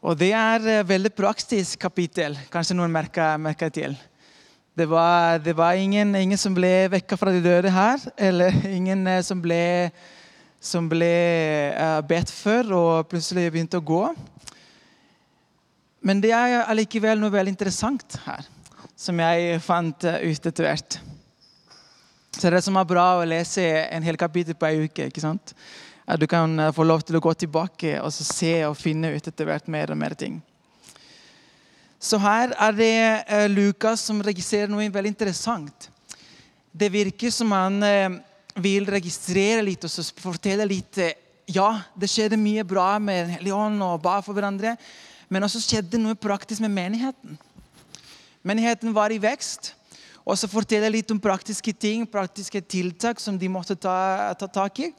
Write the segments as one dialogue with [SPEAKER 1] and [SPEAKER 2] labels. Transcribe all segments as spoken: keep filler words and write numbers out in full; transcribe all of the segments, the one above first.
[SPEAKER 1] Og det er et veldig praktisk kapittel, kanskje noen merker, merker til. Det var, det var ingen, ingen som ble vekket fra de døde her, eller ingen som ble, som ble uh, bedt for og plutselig begynte å gå. Men det er allikevel noe veldig interessant her, som jeg fant uh, ut etter hvert. Så det som er bra å lese en hel kapittel på en uke, ikke sant? At du kan uh, få lov til å gå tilbake og så se og finne ut etter hvert mer og mer ting. Så her er det uh, Lukas som registrerer noe veldig interessant. Det virker som han uh, vil registrere litt og så fortelle litt. Uh, ja, det skjedde mye bra med Den hellige ånd og ba for hverandre. Men også skjedde noe praktisk med menigheten. Menigheten var i vekst. Og så forteller litt om praktiske ting, praktiske tiltak som de måtte ta, ta tak i.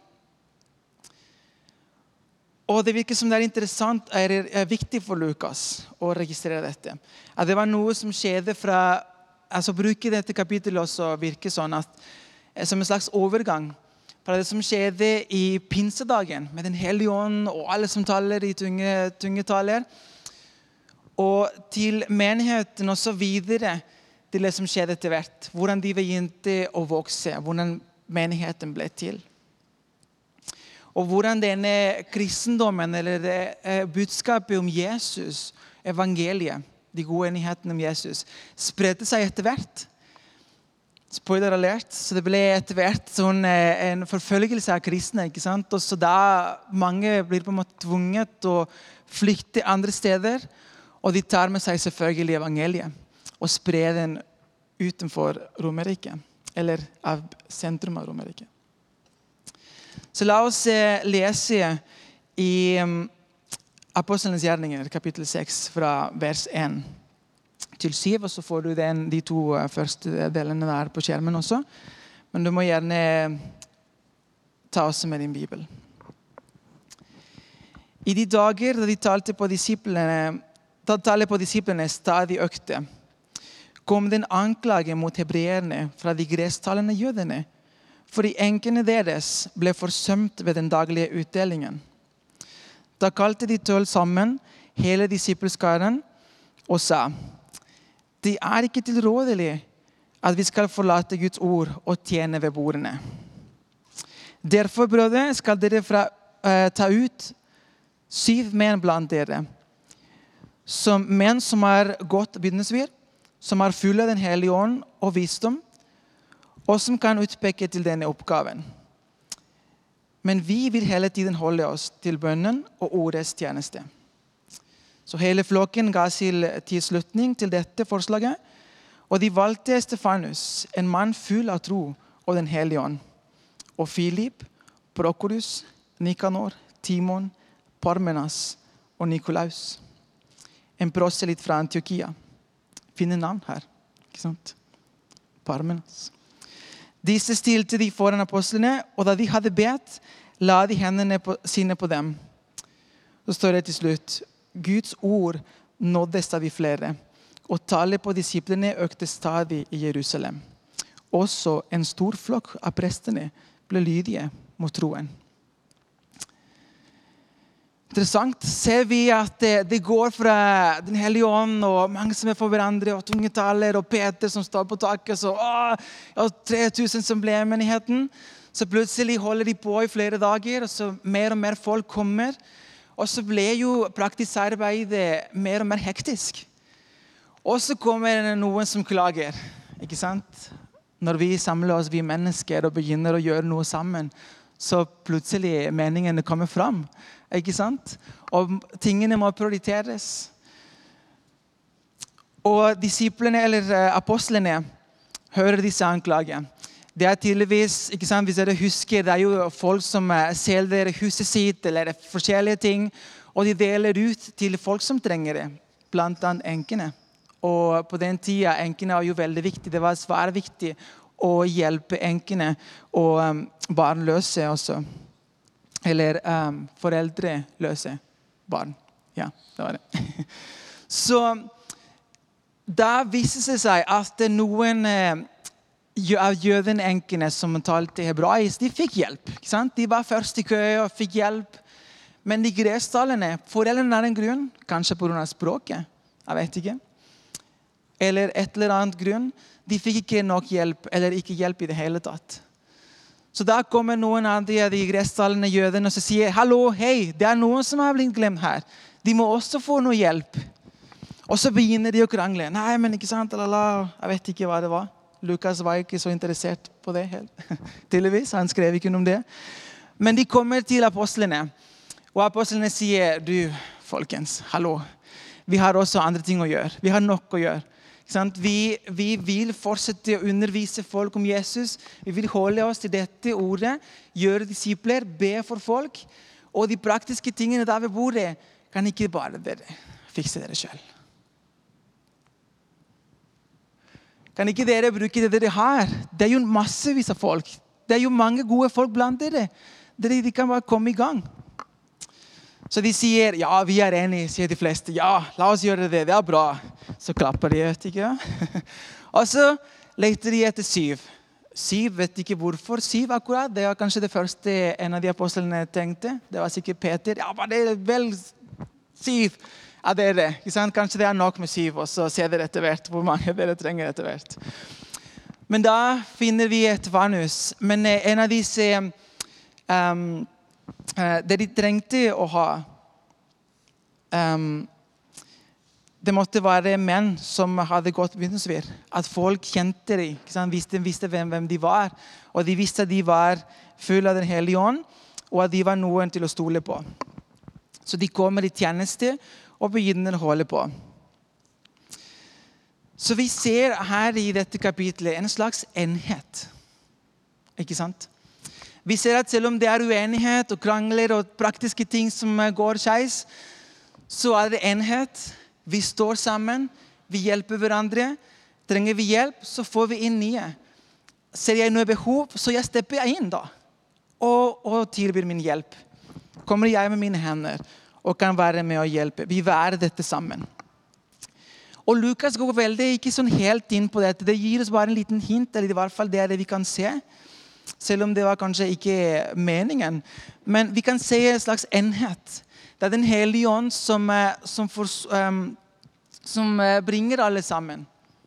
[SPEAKER 1] Og det virker som det er interessant, er, er viktig for Lukas å registrere dette. At det var noe som skjedde fra, altså bruker dette kapittelet også virker sånn at, som en slags overgang fra det som skjedde i pinsedagen, med Den hellige ånd og alle som taler i tunge, tunge taler, og til menigheten og så videre til det som skjedde etter hvert. Hvordan de begynte å vokse, hvordan menigheten ble til. Og hvordan denne kristendommen, eller det eh, budskapet om Jesus, evangeliet, de gode nyhetene om Jesus, spredte seg etter hvert. Spoiler alert, så det ble etter hvert sånn, eh, en forfølgelse av kristne, ikke sant? Og så da mange blir på en måte tvunget å flykte andre steder, og de tar med seg selvfølgelig evangeliet, og sprer den utenfor Romerriket, eller av sentrum av Romerriket. Så la oss lese i Apostlenes gjerninger, kapittel seks, fra vers én til syv, og så får du den, de to første delene der på skjermen også. Men du må gjerne ta også med din bibel. I de dager da de talte på disiplene, da tallet på disiplene stadig økte, kom den anklage mot hebreerne fra de gresktalende jødene, fordi enkene deres ble forsømt ved den daglige utdelingen. Da kalte de tolv sammen hele disippelskaren og sa, «Det er ikke tilrådelig at vi skal forlate Guds ord og tjene ved bordene. Derfor, brødre, skal dere fra, uh, ta ut syv menn blant dere, som menn som er godt vitnesbyrd, som er full av Den hellige ånd og visdom, og som kan utpeke til denne oppgaven. Men vi vil hele tiden holde oss til bønnen og ordets tjeneste.» Så hele flokken ga sin tilslutning til dette forslaget, og de valgte Stefanus, en mann full av tro og Den hellige ånd, og Filip, Prokorus, Nikanor, Timon, Parmenas og Nikolaus, en proselyt fra Antiokia. Finne navn her, ikke sant? Parmenas. Disse stilte de foran apostlene, og da de hadde bedt, la de hendene på, sine på dem. Så står det til slutt, Guds ord nådde stadig flere, og tallet på disiplene økte stadig i Jerusalem. Også en stor flokk av prestene ble lydige mot troen. Interessant ser vi at det, det går fra Den hellige ånd og mange som er for hverandre og tunge taler og Peter som står på taket så, og tre tusen som ble i menigheten. Så plutselig holder de på i flere dager og så mer og mer folk kommer. Og så ble jo praktisk arbeid mer og mer hektisk. Og så kommer det noen som klager, ikke sant? Når vi samler oss, vi mennesker, og begynner å gjøre noe sammen, så plutselig meningene kommer fram, ikke sant? Og tingene må prioriteres. Og disiplene, eller apostlene, hører disse anklager. Det er tydeligvis, ikke sant, hvis dere husker, det er jo folk som selger huset sitt, eller forskjellige ting, og de deler ut til folk som trenger det, blant annet enkene. Og på den tiden, enkene var jo veldig viktig. Det var svært viktig å hjelpe enkene og um, barnløse også. Eller um, foreldreløse barn. Ja, det var det. Så da viste det seg at noen uh, av jødenenkene som talte hebraisk, de fikk hjelp. Ikke sant? De var først i kø og fikk hjelp. Men de gresktalende, for en eller annen grunn, kanskje på grunn av språket, jeg vet ikke, eller et eller annet grunn, de fikk ikke nok hjelp, eller ikke hjelp i det hele tatt. Så da kommer noen av de, de gresktalende jødene og sier, hallo, hei, det er noen som har blitt glemt her. De må også få noe hjelp. Og så begynner de å krangle. Nei, men ikke sant, lala. Jeg vet ikke hva det var. Lukas var ikke så interessert på det helt. Tydeligvis, han skrev ikke noe om det. Men de kommer til apostlene. Og apostlene sier, du, folkens, hallo. Vi har også andre ting å gjøre. Vi har nok å gjøre. Ikke sant? Vi, vi vil fortsette å undervise folk om Jesus. Vi vil holde oss til dette ordet. Gjøre disipler, be for folk. Og de praktiske tingene der ved bordet, kan ikke bare dere fikse dere selv. Kan ikke dere bruke det dere har? Det er jo massevis av folk. Det er jo mange gode folk blant dere. Dere de kan bare komme i gang. Så de sier, ja, vi er enige, sier de fleste. Ja, la oss gjøre det, det er bra. Så klapper de, vet ikke. Og så leter de etter syv. Syv, vet ikke hvorfor. Syv akkurat, det var kanskje det første en av de apostlene tenkte. Det var sikkert Peter. Ja, var det vel syv? Ja, dere, ikke sant? Kanskje det er nok med syv, og så ser dere etter hvert hvor mange dere trenger etter hvert. Men da finner vi et vanhus. Men en av disse, um, uh, det de trengte å ha, um, det måtte være menn som hadde gått begynnelsesvir. At folk kjente dem, ikke sant? Visste, visste hvem, hvem de var. Og de visste at de var full av den hellige ånd, og at de var noen til å stole på. Så de kommer i tjeneste, og begynner å holde på. Så vi ser her i dette kapitlet en slags enhet. Ikke sant? Vi ser at selv om det er uenighet og krangler og praktiske ting som går skeis, så er det enhet. Vi står sammen, vi hjelper hverandre. Trenger vi hjelp, så får vi inn nye. Ser jeg noe behov, så jeg stepper jeg inn da. Og, og tilbyr min hjelp. Kommer jeg med mine hender og kan være med å hjelpe. Vi værer dette sammen. Og Lukas går veldig ikke sånn helt inn på dette. Det gir oss bare en liten hint, eller i hvert fall det er det vi kan se. Selv om det var kanskje ikke meningen. Men vi kan se en slags enhet. Det er den hellige ånd som, som, for, um, som bringer alle sammen.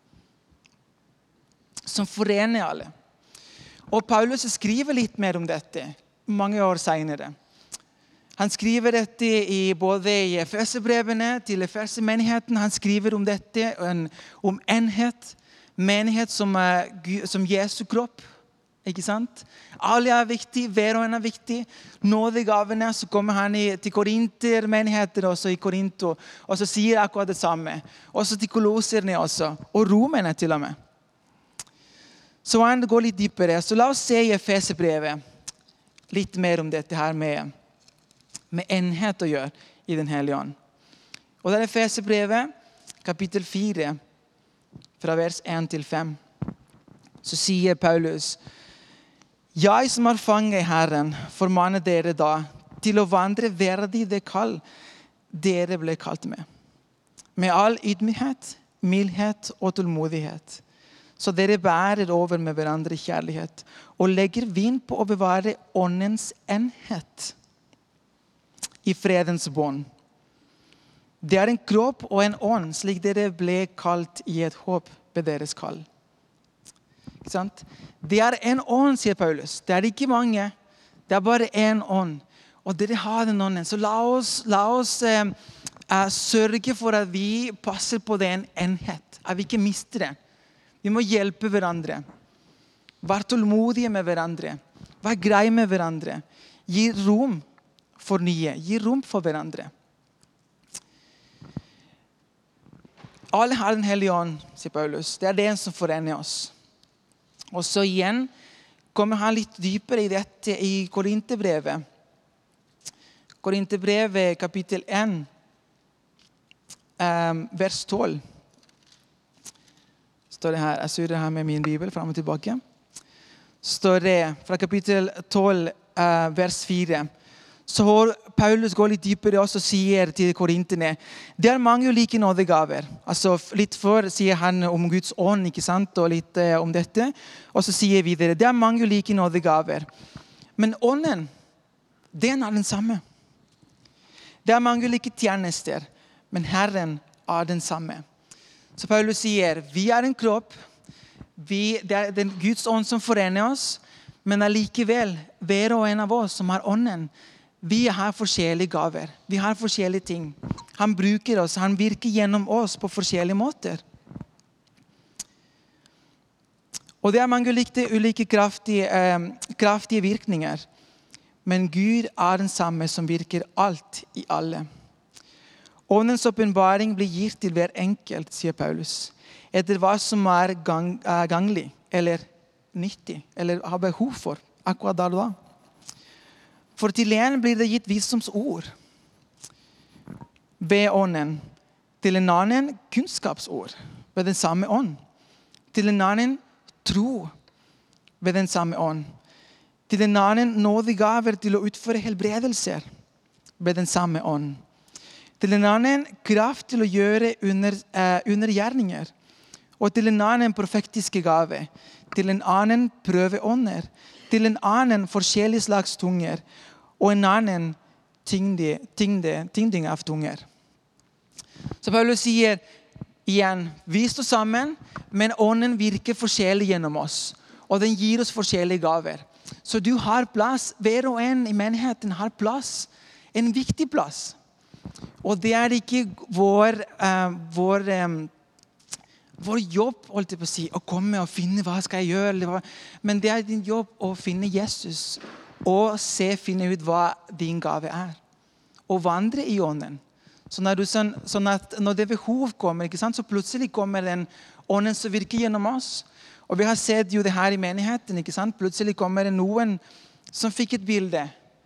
[SPEAKER 1] Som forener alle. Og Paulus skriver litt mer om dette mange år senere. Han skriver dette i både i Efeserbrevene til Efesermenigheten. Han skriver om dette, en, om enhet. Menighet som, som Jesu kropp. Ikke sant? Alle er viktig, hver og en er viktig. Nådegavene, så kommer han i, til Korinter-menigheter også i Korinto. Og så sier akkurat det samme. Også til Kolosserne også. Og romene til og med. Så han går litt dypere. Så la oss se i Efeserbrevet litt mer om dette her med med enhet å gjøre i den hellige ånd. Og det er Efeserbrevet, kapittel fire, fra vers en til fem. Så sier Paulus, jeg som er fanget i Herren, formaner dere da til å vandre verdig det kall dere ble kalt med. Med all ydmykhet, mildhet og tålmodighet. Så dere bærer over med hverandre kjærlighet og legger vind på å bevare åndens enhet i fredens bånd. Det er en kropp og en ånd, slik dere ble kalt i et håp ved deres kall. Ikke sant? Det er en ånd, sier Paulus. Det er ikke mange. Det er bare en ånd. Og dere har den ånden. Så la oss, la oss eh, eh, sørge for at vi passer på den enhet. At vi ikke mister det. Vi må hjelpe hverandre. Vær tålmodige med hverandre. Vær grei med hverandre. Gi rom for nye. Gi rom for hverandre. Alle har den hellige ånd, sier Paulus. Det er den som forener oss. Og så igjen kommer han litt dypere i dette i Korinterbrevet. Korinterbrevet kapittel en, um, vers tolv. Står det her. Jeg surrer her med min bibel frem og tilbake. Står det fra kapittel tolv, uh, vers fire. Så Paulus går litt dypere også og sier til korinterne, det er mange ulike nådegaver. Altså litt før sier han om Guds ånd, ikke sant, og litt eh, om dette. Og så sier videre, det er mange ulike nådegaver. Men ånden, den er den samme. Det er mange ulike tjenester, men Herren er den samme. Så Paulus sier, vi er en kropp, vi, det er den Guds ånd som forener oss, men allikevel, hver og en av oss som har ånden, vi har forskjellige gaver, vi har forskjellige ting. Han bruker oss, han virker gjennom oss på forskjellige måter. Og det er mange ulike, ulike kraftige, eh, kraftige virkninger. Men Gud er den samme som virker alt i alle. Åndens åpenbaring blir gitt til hver enkelt, sier Paulus, etter hva som er gang, uh, ganglig, eller nyttig, eller har behov for, akkurat da og da. For til en blir det gitt visdomsord ved ånden, til en annen kunnskapsord ved den samme ånd, til en annen tro ved den samme ånd, til en annen nådige gaver til å utføre helbredelser ved den samme ånd, til en annen kraft til å gjøre under, eh, undergjerninger, og til en annen profetiske gave, til en annen prøveånder, til en annen forskjellig slags tunger, og en annen tyngde, tyngde, tyngding av tunger. Så Paulus sier igjen, vi står sammen, men ånden virker forskjellig gjennom oss, og den gir oss forskjellige gaver. Så du har plass, hver og en i menigheten har plass, en viktig plass. Og det er ikke vår, uh, vår, um, vår jobb, holdt jeg på å si, å komme og finne hva skal jeg gjøre. Men det er din jobb å finne Jesus og se, finne ut hva din gave er. Og vandre i ånden. Så når, du, sånn, sånn at når det behov kommer, ikke sant, så plutselig kommer den ånden som virker gjennom oss. Og vi har sett jo det her i menigheten, ikke sant? Plutselig kommer det noen som fikk et bilde,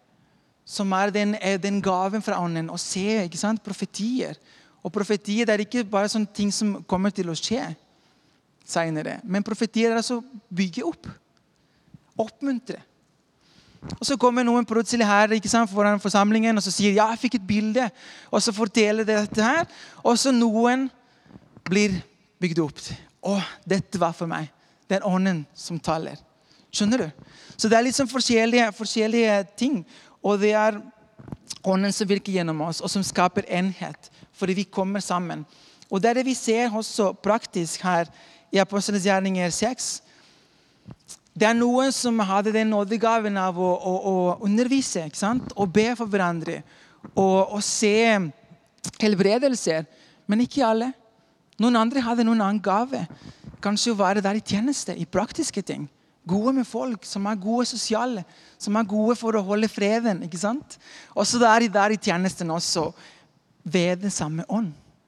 [SPEAKER 1] som er den, er den gaven fra ånden, å se, ikke sant, profetier. Og profetier er ikke bare sånne ting som kommer til å skje senere, men profetier er altså bygge opp, oppmuntre. Og så kommer noen plutselig her, ikke sant, foran forsamlingen, og så sier, ja, jeg fikk et bilde, og så forteller det dette her, og så noen blir bygd opp. Å, dette var for meg. Det er ånden som taler. Skjønner du? Så det er litt sånn forskjellige, forskjellige ting, og det er ånden som virker gjennom oss, og som skaper enhet, fordi vi kommer sammen. Og det er det vi ser også praktisk her i Apostlenes gjerninger seks. Det er noen som hadde den nådegaven av å, å, å undervise, ikke sant? Og be for hverandre, og, og se helbredelser, men ikke alle. Noen andre hadde noen annen gave. Kanskje å være der i tjeneste, i praktiske ting. Gode med folk, som er gode sosiale, som er gode for å holde freden, ikke sant? Og så er de der i tjenesten også, ved den samme ånd.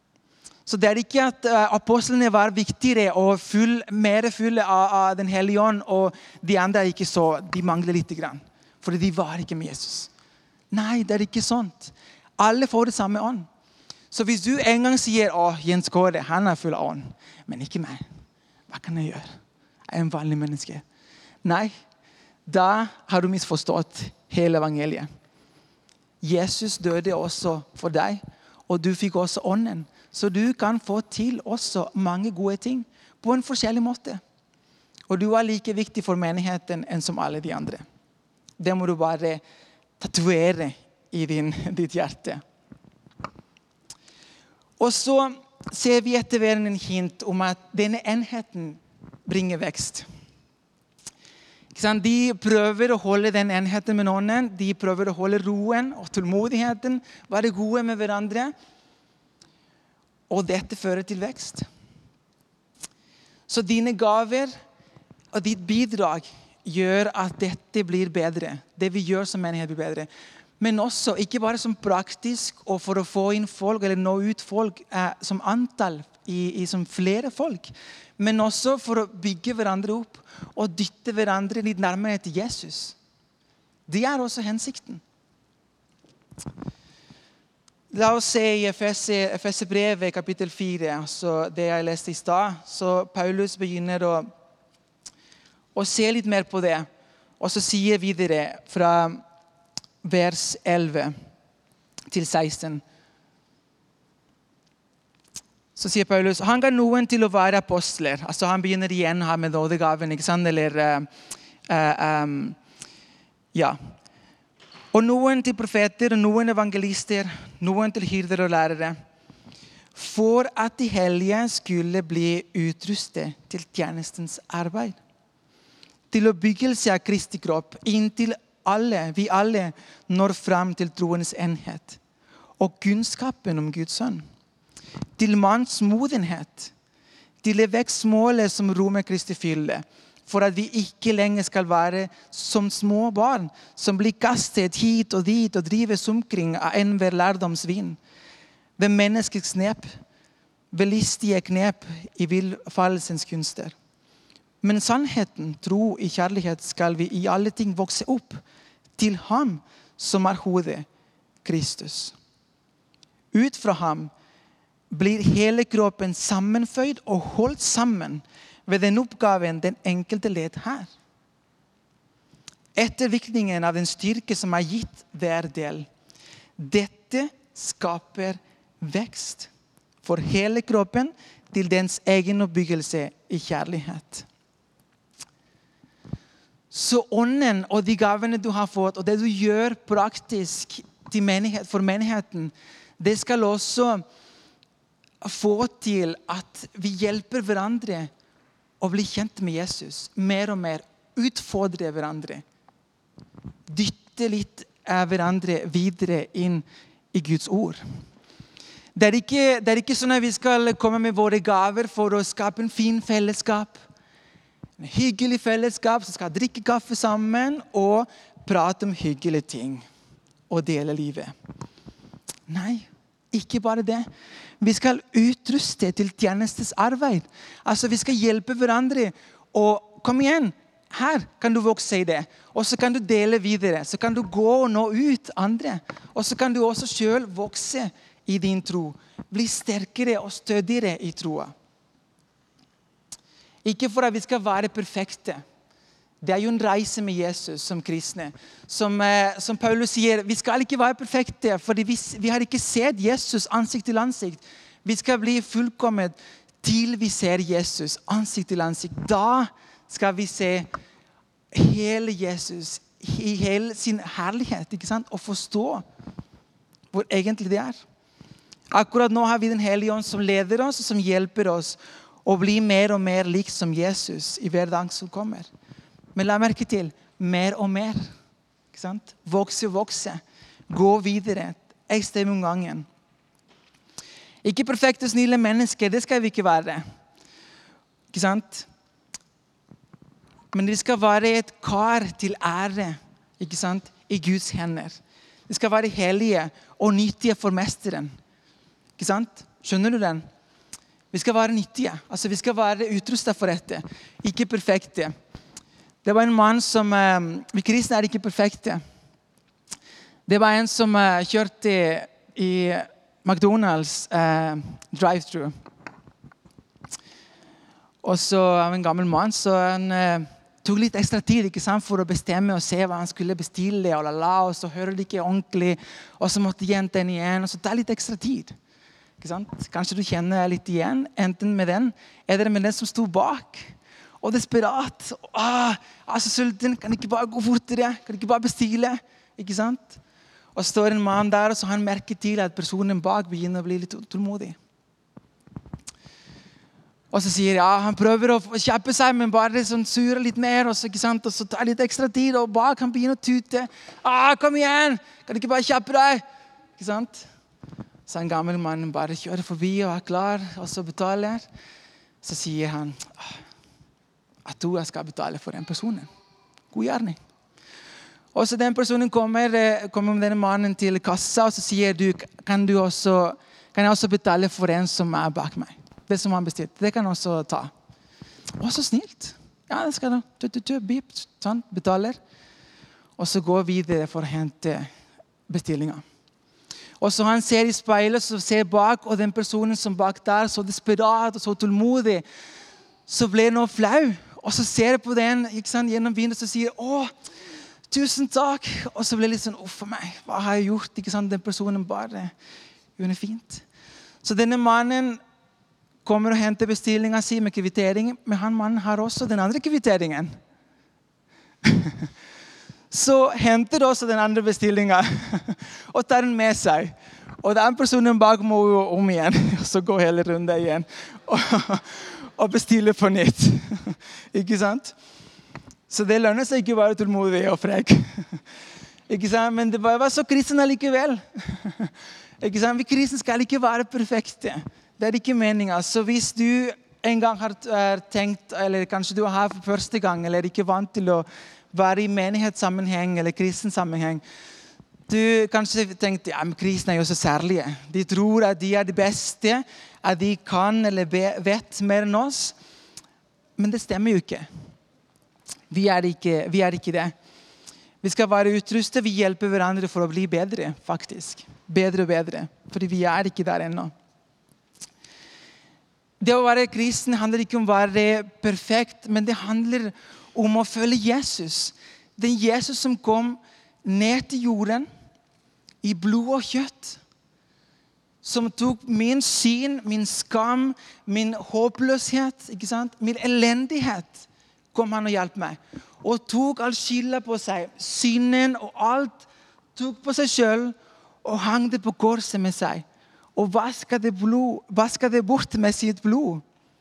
[SPEAKER 1] Så det er ikke at uh, apostlene var viktigere og full, mer fulle av, av den hellige ånd, og de andre er ikke så, de mangler litt grann. Fordi de var ikke med Jesus. Nei, det er ikke sånt. Alle får det samme ånd. Så hvis du en gang sier, å, Jens Kåre, han er full av ånd, men ikke meg. Hva kan jeg gjøre? Jeg er en vanlig menneske. Nei, da har du misforstått hele evangeliet. Jesus døde også for deg, og du fikk også ånden. Så du kan få til også mange gode ting på en forskjellig måte. Og du er like viktig for menigheten enn som alle de andre. Det må du bare tatuere i din, ditt hjerte. Og så ser vi etter hvert en hint om at denne enheten bringer vekst. De prøver å holde den enheten med ånden. De prøver å holde roen og tålmodigheten, være gode med hverandre. Og dette fører til vekst. Så dine gaver og ditt bidrag gjør at dette blir bedre. Det vi gjør som menighet blir bedre. Men også, ikke bare som praktisk, og for å få inn folk, eller nå ut folk eh, som antall, i, i som flere folk. Men også for å bygge hverandre opp, og dytte hverandre litt nærmere til Jesus. Det er også hensikten. La oss se i Efeserbrevet kapittel fire, så det jeg leste i stad, så Paulus begynner å, å se litt mer på det, og så sier videre fra vers elleve til seksten. Så sier Paulus, han ga noen til å være apostler. Altså han begynner igjen her med nådegaven, ikke sant? Eller, uh, uh, um, ja. Og noen til profeter, og noen evangelister, noen til hyrder og lærere. For at de hellige skulle bli utrustet til tjenestens arbeid. Til oppbyggelse av Kristi kropp, inntil alle, vi alle når frem til troens enhet. Og kunnskapen om Guds sønn. Til manns modenhet. Til det vekstmålet som rommer Kristi fylde. For at vi ikke lenger skal være som små barn, som blir kastet hit og dit og drives omkring av enhver lærdomsvind. Ved menneskets knep, ved listige knep i villfarelsens kunster. Men sannheten, tro i kjærlighet, skal vi i alle ting vokse opp til ham som er hodet, Kristus. Ut fra ham blir hele kroppen sammenføyd og holdt sammen ved den oppgaven den enkelte ledd her. Etter virkningen av den styrke som er gitt hver del. Dette skaper vekst for hele kroppen til dens egen oppbyggelse i kjærlighet. Så ånden og de gavene du har fått, og det du gjør praktisk til menighet, for menigheten, det skal også få til at vi hjelper hverandre å bli kjent med Jesus. Mer og mer utfordre hverandre. Dytte litt av hverandre videre inn i Guds ord. Det er ikke, det er ikke sånn at vi skal komme med våre gaver for å skape en fin fellesskap. En hyggelig fellesskap som skal drikke kaffe sammen og prate om hyggelige ting og dele livet. Nei, ikke bare det. Vi skal utruste til tjenestes arbeid. Altså vi skal hjelpe hverandre. Og kom igjen, her kan du vokse i det. Og så kan du dele videre. Så kan du gå og nå ut andre. Og så kan du også selv vokse i din tro. Bli sterkere og stødigere i troa. Ikke for at vi skal være perfekte. Det er jo en reise med Jesus som kristne. Som, eh, som Paulus sier, vi skal ikke være perfekte, fordi vi, vi har ikke sett Jesus ansikt til ansikt. Vi skal bli fullkommet til vi ser Jesus ansikt til ansikt. Da skal vi se hele Jesus i hele sin herlighet, ikke sant? Og forstå hvor egentlig det er. Akkurat nå har vi den hellige ånd som leder oss og som hjelper oss å bli mer og mer lik som Jesus i hver dag som kommer. Men la merke til, mer og mer. Ikke sant? Vokse og vokse. Gå videre. Et steg om gangen. Ikke perfekte og snille mennesker, det skal vi ikke være. Ikke sant? Men det skal være et kar til ære, ikke sant? I Guds hender. Det skal være hellige og nyttige for mesteren. Ikke sant? Skjønner du den? Vi skal være nyttige. Altså vi skal være utrustet for dette. Ikke perfekte. Det var en mann som, vi kristne er ikke perfekte. Det var en som kjørte i McDonald's uh, drive-thru. Og så av en gammel mann, så han uh, tog litt ekstra tid, ikke sant, for å bestemme og se hva han skulle bestille, og, lala, og så hører det ikke ordentlig, og så måtte gjenta den igjen, og så tar litt ekstra tid. Ikke sant? Kanskje du kjenner litt igjen, enten med den, eller med den som stod bak. Og desperat. Ah, altså sulten, kan ikke bare gå fortere? Kan ikke bare bestille? Ikke sant? Og så står en mann der, og så har han merket til at personen bak begynner å bli litt tålmodig. Og så sier ja, han prøver å kjappe seg, men bare sånn surer litt mer, og så, ikke sant? Og så tar litt ekstra tid, og bak han begynner å tute. Ah, kom igjen! Kan du ikke bare kjappe deg? Ikke sant? Så en gammel mann bare kjører forbi og er klar, og så betaler. Så sier han, at du skal betale for den personen. God gjerning. Og så den personen kommer, kommer med denne mannen til kassa, og så sier du, kan, du også, kan jeg også betale for en som er bak meg? Det som han bestilt, det kan jeg også ta. Å, så snilt. Ja, det skal du. Tø, tø, tø, bip, sånn, betaler. Og så går videre for å hente bestillingen. Og så han ser i speilet, så ser bak, og den personen som bak der, så desperat og så tålmodig, så ble han flau. Og så ser jeg på den, ikke sant, gjennom vinduet, så sier å, tusen takk. Og så ble det litt sånn, uff for meg, hva har jeg gjort? Ikke sant, den personen bare gjør det fint. Så denne mannen kommer og henter bestillingen sin med kvitteringen, men han mannen har også den andre kvitteringen. så henter også den andre bestillingen og tar den med seg. Og den personen bak må jo om igjen, og så går hele runden igjen og, og bestiller på nytt. Ikke sant? Så det lønner seg ikke å være tålmodig og frekk. Ikke sant? Men det var så kristne likevel. Ikke sant? Vi kristne skal ikke være perfekte. Det er ikke meningen. Så hvis du en gang har tenkt, eller kanskje du er her for første gang, eller ikke vant til å være i menighetssammenheng eller kristen sammenheng, du kanskje tenkte, ja, men kristne er jo så særlige. De tror at de er de beste, at de kan eller vet mer enn oss. Men det stemmer jo ikke. Vi er ikke, vi er ikke det. Vi skal være utrustet, vi hjelper hverandre for å bli bedre, faktisk. Bedre og bedre, fordi vi er ikke der ennå. Det å være kristen handler ikke om å være perfekt, men det handler om å følge Jesus. Den Jesus som kom ned til jorden, i blod og kjøtt, som tok min syn, min skam, min håpløshet, ikke sant? Min elendighet, kom han og hjalp meg. Og tok all skylda på seg, synden og alt, tok på seg selv, og hang det på korset med seg. Og vasket det, blod, vasket det bort med sitt blod.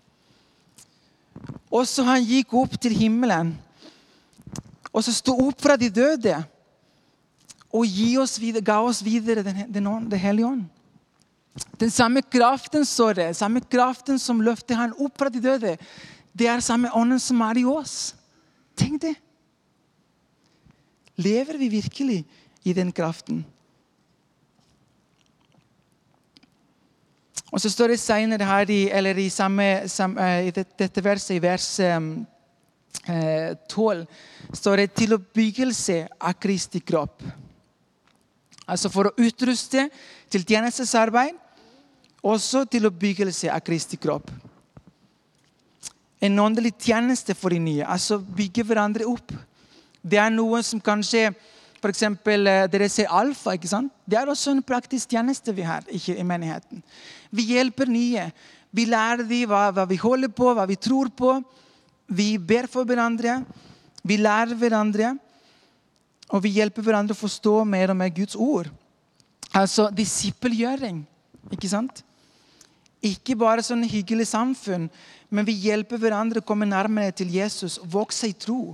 [SPEAKER 1] Og så han gikk opp til himmelen. Og så stod opp fra de døde. Og gi oss videre, ga oss videre den, den, den hellige ånd. Den samme kraften, så det. Samme kraften som løfter han opp fra de døde. Det er samme ånden som er i oss. Tenk det. Lever vi virkelig i den kraften? Og så står det senere her, i, eller i, samme, samme, i dette verset, i vers eh, tolv, står det til oppbyggelse av Kristi kropp. Altså for å utruste til tjenestesarbeid, også til oppbyggelse av Kristi kropp. En åndelig tjeneste for de nye, altså bygge hverandre opp. Det er noe som kanskje, for eksempel, dere ser alfa, ikke sant? Det er også en praktisk tjeneste vi har ikke i menigheten. Vi hjelper nye. Vi lærer dem hva, hva vi holder på, hva vi tror på. Vi ber for hverandre. Vi lærer hverandre. Og vi hjelper hverandre å forstå mer og mer Guds ord. Altså disippelgjøring, ikke sant? Ikke bare sånn hyggelig samfunn, men vi hjelper hverandre å komme nærmere til Jesus og vokse i tro.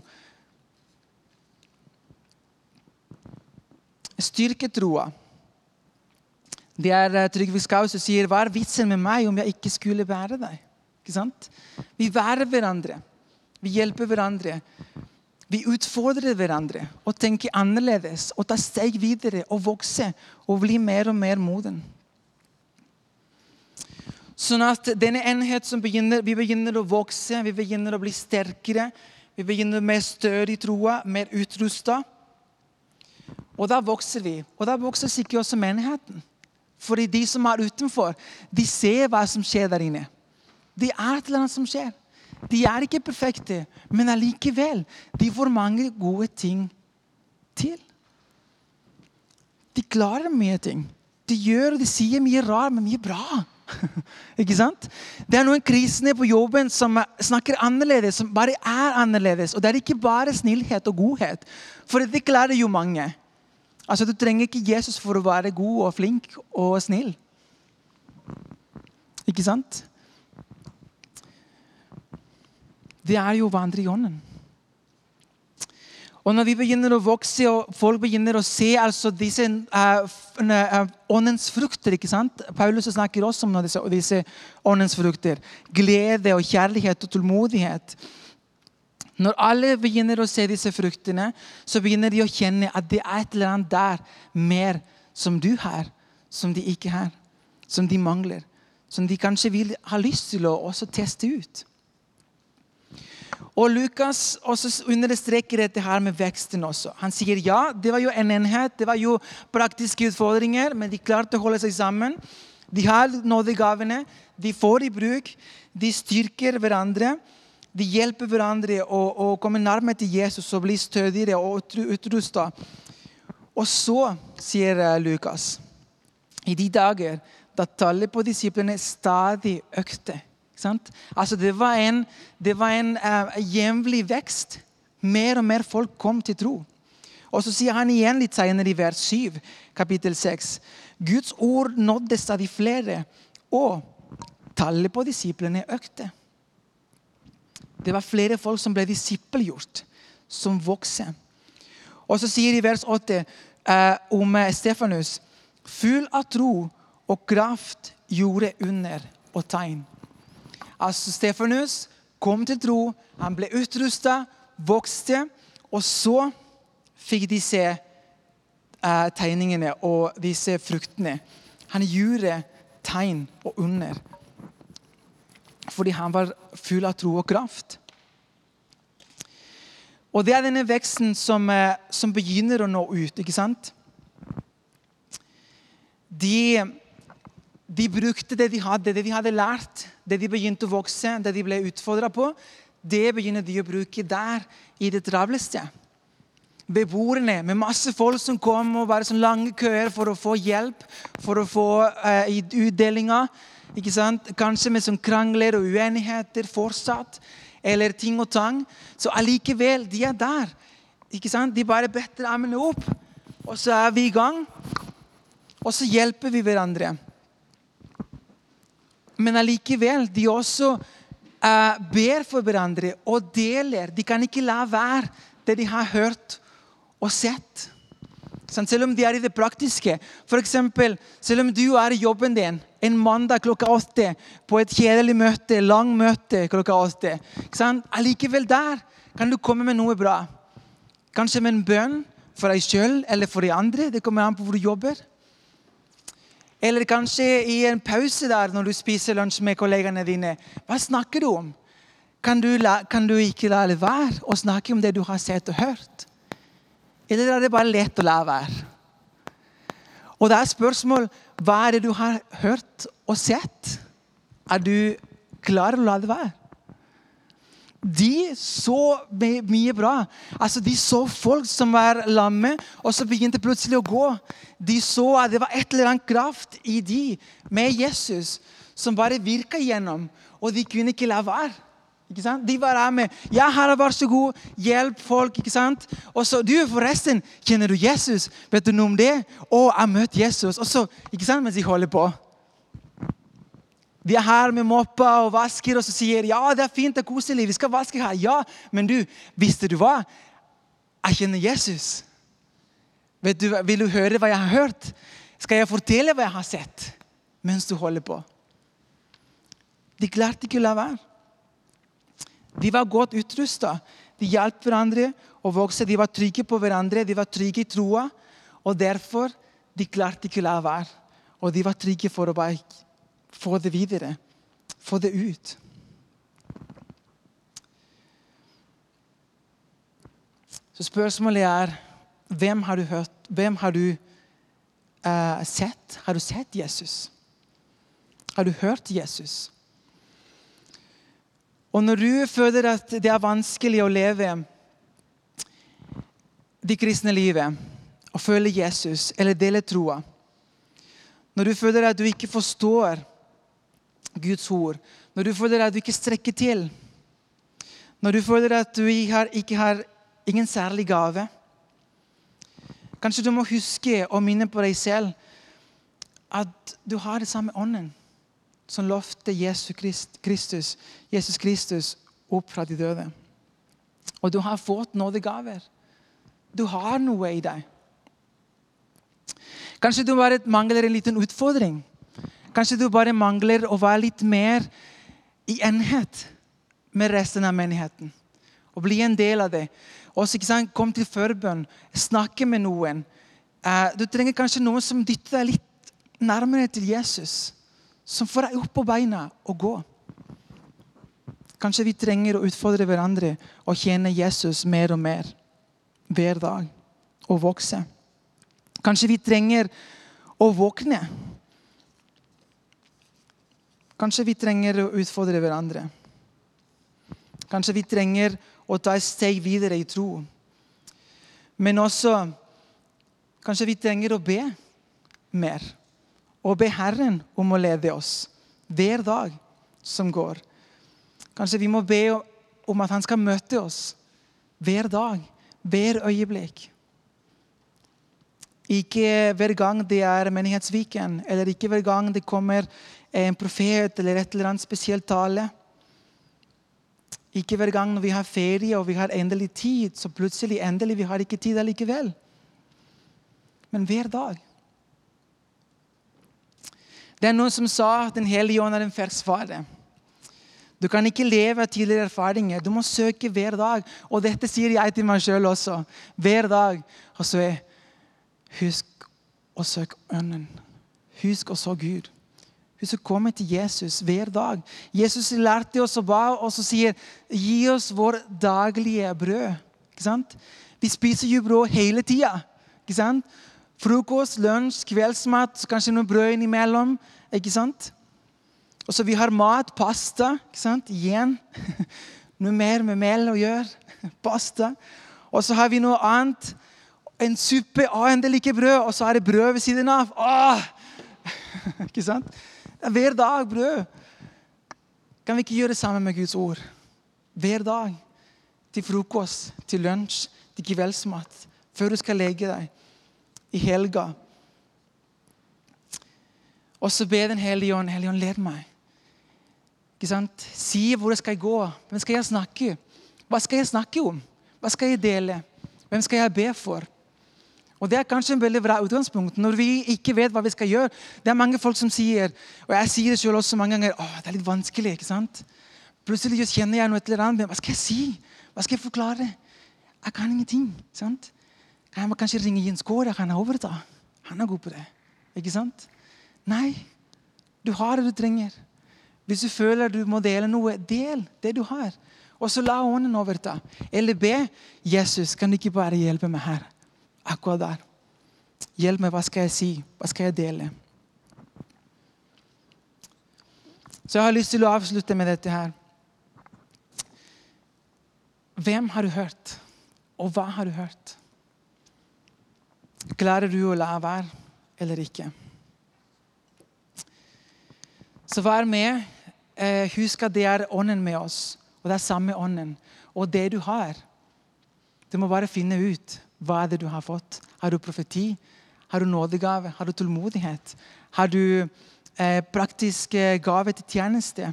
[SPEAKER 1] Styrketroa. Det er Trygve Skau som sier, hva er vitsen med meg om jeg ikke skulle være deg? Ikke sant? Vi værer hverandre. Vi hjelper hverandre. Vi utfordrer hverandre og tenker annerledes og tar steg videre og vokser og blir mer og mer moden. Sånn at denne enhet som begynner, vi begynner å vokse, vi begynner å bli sterkere, vi begynner med større i troa, mer utrustet. Og da vokser vi. Og da vokser sikkert også menigheten. Fordi de som er utenfor, de ser hva som skjer der inne. Det er et eller annet som skjer. De er ikke perfekte, men allikevel, de får mange gode ting til. De klarer mye ting. De gjør og de sier mye rar, men mye bra. Ikke sant? Det er noen kristne på jobben som snakker annerledes, som bare er annerledes. Og det er ikke bare snillhet og godhet. For det klarer jo mange. Altså, du trenger ikke Jesus for å være god og flink og snill. Ikke sant? Det er jo vandre i ånden. Og når vi begynner å vokse, og folk begynner å se altså disse uh, uh, åndens frukter, ikke sant? Paulus snakker også om disse, disse åndens frukter. Glede og kjærlighet og tålmodighet. Når alle begynner å se disse fruktene, så begynner de å kjenne at det er et eller annet der mer som du har, som de ikke har, som de mangler, som de kanskje vil ha lyst til å også teste ut. Og Lukas også understreker dette her med veksten også. Han sier ja, det var jo en enhet, det var jo praktiske utfordringer, men de klarte å holde seg sammen. De har nådegavene, de får i bruk, de styrker hverandre. De hjelper hverandre å, å komme nærmere til Jesus og bli stødigere og utrustet. Og så, sier Lukas, i de dager da tallet på disiplene stadig økte. Sant? Altså det var en, det var en uh, jevnlig vekst. Mer og mer folk kom til tro. Og så sier han igjen litt senere i vers syv, kapittel seks. Guds ord nådde stadig flere, og tallet på disiplene økte. Det var flere folk som ble disippelgjort, som vokste. Og så sier i vers åtte eh, om Stefanus, full av tro og kraft gjorde under og tegn. Altså Stefanus kom til tro, han ble utrustet, vokste, og så fikk de se eh, tegningene og disse fruktene. Han gjorde tegn og under, fordi han var full av tro og kraft. Og det er denne veksten som, eh, som begynner å nå ut, ikke sant? De, de brukte det de hadde, det de hadde lært, det de begynte å vokse, det de ble utfordret på, det begynner de å bruke der i det travleste. Beboerne med masse folk som kom og var sånn lange køer for å få hjelp, for å få uh, utdelinger, ikke sant? Kanskje med sånn krangler og uenigheter fortsatt, eller ting og tang. Så allikevel, de er der, ikke sant? De bare better armene opp, og så er vi i gang, og så hjelper vi hverandre. Men allikevel, de også uh, ber for hverandre og deler. De kan ikke la være det de har hørt og sett. Selv om de er i det praktiske. For eksempel, selv om du er i jobben din en mandag klokka åtte på et kjedelig møte, lang møte klokka åtte. Allikevel der kan du komme med noe bra. Kanskje med en bønn for deg selv eller for de andre. Det kommer an på hvor du jobber. Eller kanskje i en pause der når du spiser lunsj med kollegene dine. Hva snakker du om? Kan du, la, kan du ikke la det være og snakke om det du har sett og hørt? Eller er det bare lett å la være? Og det er spørsmål, hva er det du har hørt og sett? Er du klar å la det være? De så mye bra. Altså, de så folk som var lamme, og så begynte plutselig å gå. De så at det var et eller annet kraft i de med Jesus som bare virket gjennom, og de kunne ikke la være. Ikke sant? De var her med, ja, herre, vær så god, hjelp folk, ikke sant? Og så, du forresten, kjenner du Jesus? Vet du noe om det? Å, jeg møtte Jesus. Og så, ikke sant, mens de holder på. De er her med moppa og vasker, og så sier, ja, det er fint og koselig, vi skal vaske her. Ja, men du, visste du hva? Jeg kjenner Jesus. Vet du, vil du høre hva jeg har hørt? Skal jeg fortelle hva jeg har sett? Mens du holder på. De klarte ikke å la være. De var godt utrustet. De hjalp hverandre og vokste. De var trygge på hverandre. De var trygge i troa. Og derfor, de klarte ikke å la være. Og de var trygge for å bare få det videre. Få det ut. Så spørsmålet er, hvem har du hørt? Hvem har du uh, sett? Har du sett Jesus? Har du hørt Jesus? Og når du føler at det er vanskelig å leve det kristne livet, og følge Jesus, eller dele troa, når du føler at du ikke forstår Guds ord, når du føler at du ikke strekker til, når du føler at du ikke har, ikke har ingen særlig gave, kanskje du må huske og minne på deg selv at du har det samme ånden, som lovte Jesus Kristus, Jesus Kristus opp fra de døde. Og du har fått nådegaver. Du har noe i deg. Kanskje du bare mangler en liten utfordring. Kanskje du bare mangler å være litt mer i enhet med resten av menigheten. Og bli en del av det. Også, ikke sant, kom til forbønn. Snakke med noen. Du trenger kanskje noen som dytter deg litt nærmere til Jesus. Som får deg opp på beina og gå. Kanskje vi trenger å utfordre hverandre og kjenne Jesus mer og mer hver dag og vokse. Kanskje vi trenger å våkne. Kanskje vi trenger å utfordre hverandre. Kanskje vi trenger å ta et steg videre i tro. Men også, kanskje vi trenger å be mer. Og be Herren om å lede oss hver dag som går. Kanskje vi må be om at han skal møte oss hver dag, hver øyeblikk. Ikke hver gang det er menighetsviken, eller ikke hver gang det kommer en profet eller et eller annet spesielt tale. Ikke hver gang når vi har ferie og vi har endelig tid, så plutselig endelig vi har ikke tid allikevel. Men hver dag. Det er noen som sa at den hellige ånd er en ferskvare. Du kan ikke leve av tidligere erfaringer. Du må søke hver dag. Og dette sier jeg til meg selv også. Hver dag. Og så er, husk å søke ånden. Husk å så Gud. Husk å komme til Jesus hver dag. Jesus lærte oss å ba, og så sier, gi oss vår daglige brød. Ikke sant? Vi spiser jo brød hele tiden. Ikke sant? Frokost, lunsj, kveldsmat, kanskje noe brød innimellom. Ikke sant? Og så vi har mat, pasta, ikke sant? Igjen, noe mer med mel å gjøre, pasta. Og så har vi noe annet, en suppe, å, endelig ikke brød, og så er det brød ved siden av. Åh! Ikke sant? Hver dag brød. Kan vi ikke gjøre det sammen med Guds ord? Hver dag, til frokost, til lunsj, til kveldsmat, før du skal legge deg, i helga. Og så be den hellige ånd, hellige ånd, led meg. Ikke sant? Si hvor skal jeg gå, hvem skal jeg snakke? Hva skal jeg snakke om? Hva skal jeg dele? Hvem skal jeg be for? Og det er kanskje en veldig bra utgangspunkt når vi ikke vet hva vi skal gjøre. Det er mange folk som sier, og jeg sier det selv også mange ganger, åh, det er litt vanskelig, ikke sant? Plutselig kjenner jeg noe et eller annet, men hva skal jeg si? Hva skal jeg forklare? Jeg kan ingenting, ikke sant? Kan jeg kanskje ringe Jens Gård, kan jeg overta? Han er god på det, ikke sant? Nei, du har det du trenger. Hvis du føler du må dele noe, del det du har. Og så la ånden overta. Eller be, Jesus, kan du ikke bare hjelpe meg her? Akkurat der. Hjelp meg, hva skal jeg si? Hva skal jeg dele? Så jeg har lyst til å avslutte med dette her. Hvem har du hørt? Og hva har du hørt? Klarer du å la være eller ikke? Så vær med. Husk at det er ånden med oss. Og det er samme ånden. Og det du har, du må bare finne ut hva er det du har fått. Har du profeti? Har du nådegave? Har du tålmodighet? Har du eh, praktisk gave til tjeneste?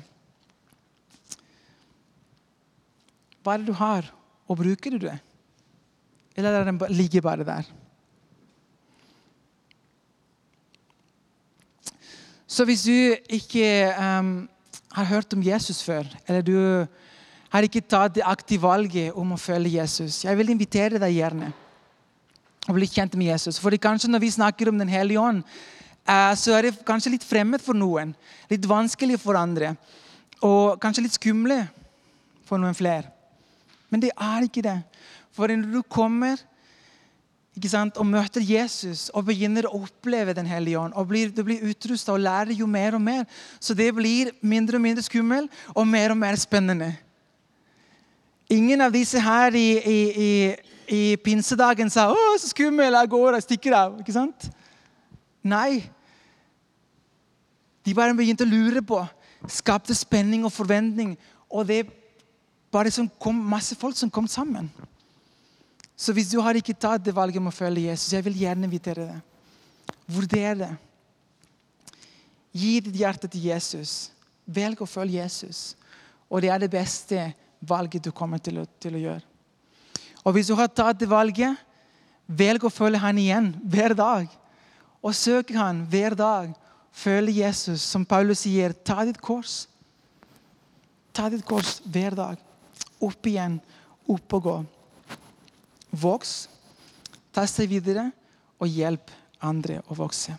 [SPEAKER 1] Hva er det du har? Og bruker du det? Eller er det ligger bare der? Så hvis du ikke um, har hørt om Jesus før, eller du har ikke tatt det aktive valget om å følge Jesus, jeg vil invitere deg gjerne å bli kjent med Jesus. For kanskje når vi snakker om den hellige ånd, uh, så er det kanskje litt fremmed for noen, litt vanskelig for andre, og kanskje litt skumle for noen flere. Men det er ikke det. For når du kommer ikke sant, og møter Jesus og begynner å oppleve den hellige ånd, og blir, du blir utrustet og lærer jo mer og mer, så det blir mindre og mindre skummel og mer og mer spennende. Ingen av disse her i, i, i, i pinsedagen sa, åh, så skummel, jeg går og stikker av, ikke sant? Nei. De bare begynte å lure på, skapte spenning og forventning, og det bare som kom, masse folk som kom sammen. Så hvis du har ikke tatt det valget om å følge Jesus, jeg vil gjerne invitere deg. Vurder det. Gi ditt hjerte til Jesus. Velg å følge Jesus. Og det er det beste valget du kommer til å, til å gjøre. Og hvis du har tatt det valget, velg å følge han igjen hver dag. Og søk han hver dag. Følge Jesus, som Paulus sier, ta ditt kors. Ta ditt kors hver dag. Opp igjen, opp og gå. Voks, ta seg videre og hjelp andre å vokse.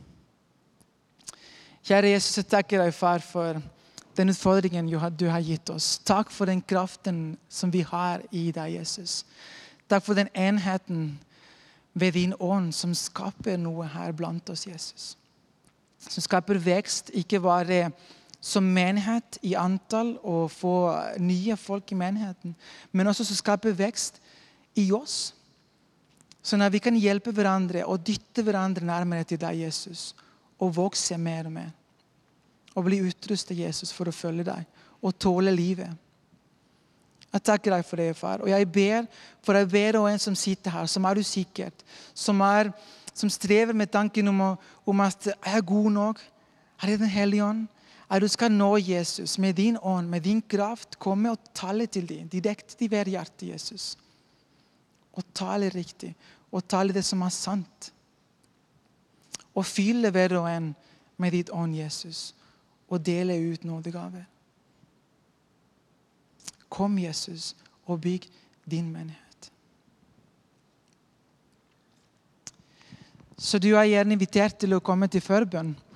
[SPEAKER 1] Kjære Jesus, jeg takker deg, far, for den utfordringen du har gitt oss. Takk for den kraften som vi har i deg, Jesus. Takk for den enheten ved din ånd som skaper noe her blant oss, Jesus. Som skaper vekst, ikke bare som menighet i antall og få nye folk i menigheten, men også som skaper vekst i oss, sånn at vi kan hjelpe hverandre og dytte hverandre nærmere til deg, Jesus, og vokse mer og mer, og bli utrustet, Jesus, for å følge deg, og tåle livet. Jeg takker deg for det, far, og jeg ber for deg hver og en som sitter her, som er usikkert, som er som strever med tanken om, å, om at er jeg god nok? Er det den hellige ånd? At du skal nå Jesus med din ånd, med din kraft, komme og tale til dem, direkte til hver hjerte, Jesus. Og tale riktig, og tale det som er sant. Og fylle hver og en med ditt ånd, Jesus, og dele ut nådegaver. Kom, Jesus, og bygg din menighet. Så du er gjerne invitert til å komme til forbønn.